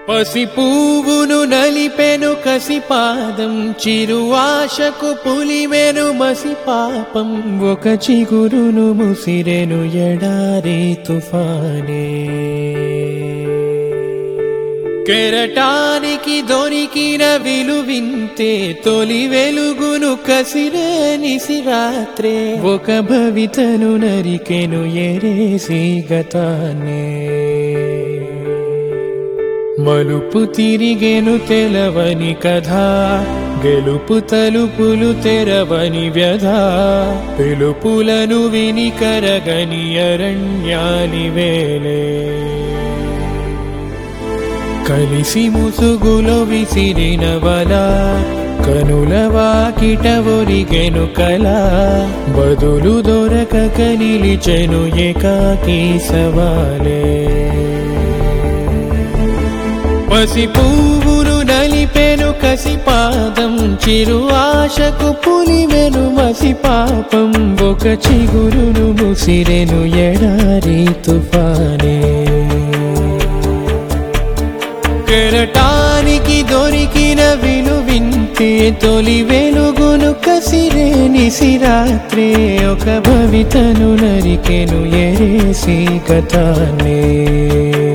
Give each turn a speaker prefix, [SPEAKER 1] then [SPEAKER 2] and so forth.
[SPEAKER 1] పసి పువ్వును నలిపెను కసిపాదం, చిరు ఆశకు పులిమెను మసి పాపం. ఒక చిగురును ముసిరెను ఎడారి తుఫానే. కెరటానికి దొరికిన విలువింతే, తొలి వెలుగును కసిరే నిసిరాత్రే. ఒక భవితను నరికెను ఎరేసి గతానే. మలుపు తిరిగెను తెలవని కథ, గెలుపు తలుపులు తెరవని వ్యధ. పిలుపులను విని కరగని అరణ్యాని వేలే. కలిసి ముసుగులో విసిరిన వల, కనుల వాకిట ఒరిగెను కల. బదులు దొరకక నిలిచెను ఏకాకి సవాలే. పసి పువ్వును నలిపెను కసిపాదం, చిరు ఆశకు పులిమెను మసి పాపం. ఒక చిగురును ముసిరెను ఎడారి తుఫానే. కెరటానికి దొరికిన విలువింతే, తొలి వెలుగును కసిరే నిసిరాత్రే. ఒక భవితను నరికెను ఎరేసి గతానే.